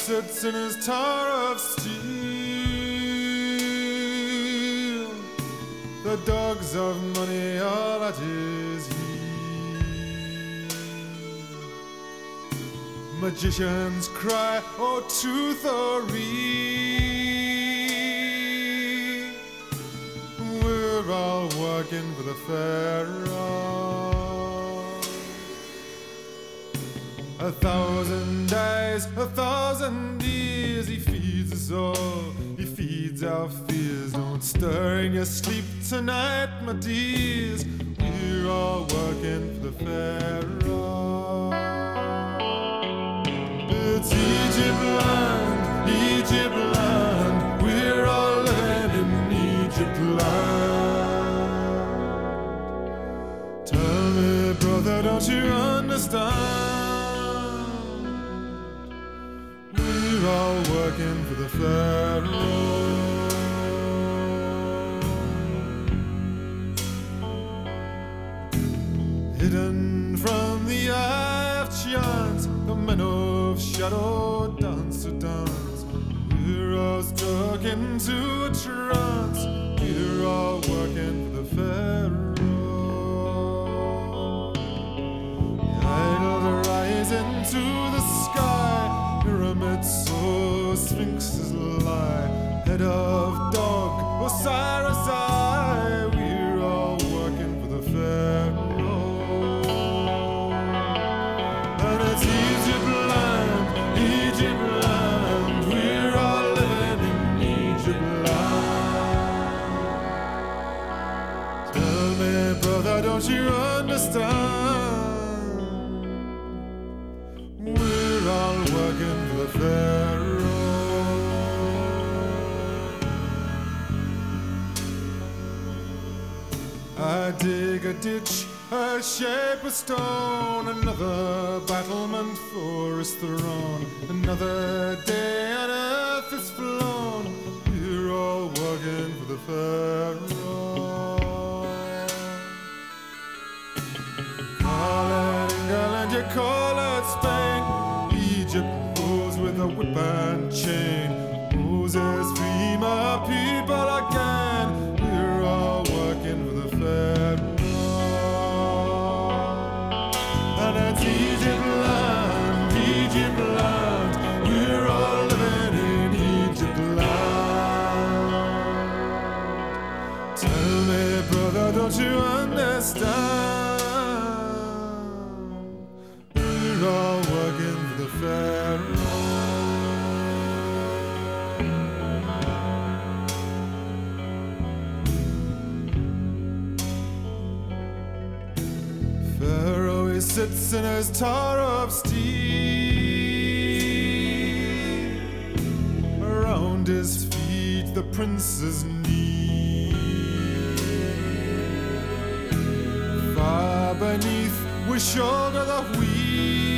sits in his tower of steel. The dogs of money are at his heel. Magicians cry, oh, truth or real? We're all working for the Pharaoh. 1,000 days, 1,000 years, he feeds us all, he feeds our fears. Don't stir in your sleep tonight, my dears. We're all working for the Pharaoh. It's Egypt land, we're all living in Egypt land. Tell me, brother, don't you understand? We're all working for the Pharaoh. Hidden from the eye of chance, the men of shadow dance to dance. We're all stuck into a trance. We're all working for the Pharaoh. The idols rise into the sky, pyramids so sphinxes lie. Head of dog, Osiris eye. We're all working for the Pharaoh. And it's Egypt land, we're all living in Egypt land. Tell me, brother, don't you understand? We're all working for the Pharaoh. I dig a ditch, I shape a stone, another battlement for his throne. Another day on earth is flown. We're all working for the Pharaoh. Call it England, you call it Spain. Egypt rules with a whip and chain. Moses, free my people again. We're all working for the Pharaoh. And it's Egypt land, we're all living in Egypt land. Tell me, brother, don't you understand? We're all working for the Pharaoh. Pharaoh, he sits in his tower of steel. Around his feet the princes kneel. Far beneath we shoulder the wheel.